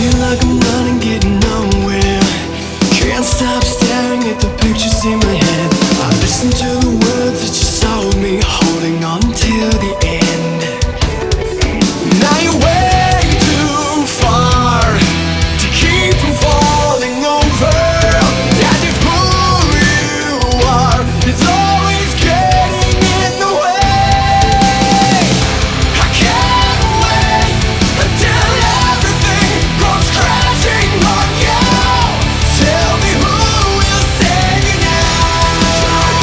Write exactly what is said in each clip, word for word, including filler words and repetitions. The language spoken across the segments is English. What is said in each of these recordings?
Feel like I'm running, getting nowhere. Can't stop staring at the pictures in my head. I listen to the words that you told me, holding on till the end. Now you're way too far to keep from falling over. And if who you are is always getting in the way, I can't wait until everything goes crashing on you. Tell me who will save you now.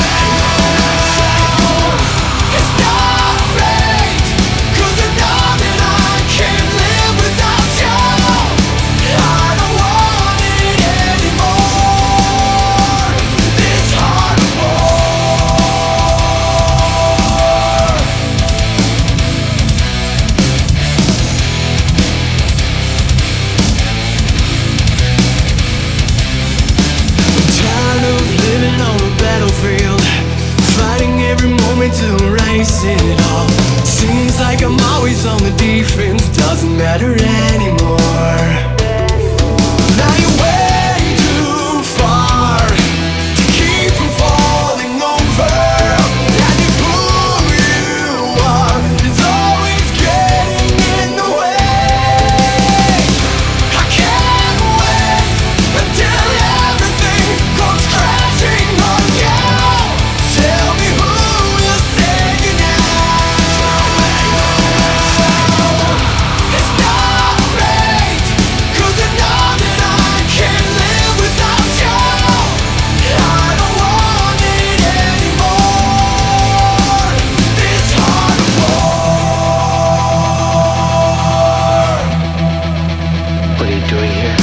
It's not fate, 'cause I know that I can't live without you. I don't want it anymore, this heart of war. I'm tired of living on a battlefield, fighting every moment to erase it all. Seems like I'm always on the defense, doesn't matter anymore. Now you're way too far to keep from falling over. And if who you are is always getting in the way, I can't wait until everything goes crashing on you. Tell me who will save you now. It's not fate, 'cause I know that I can't live without you. I don't want it anymore, this heart of war. What are you doing here?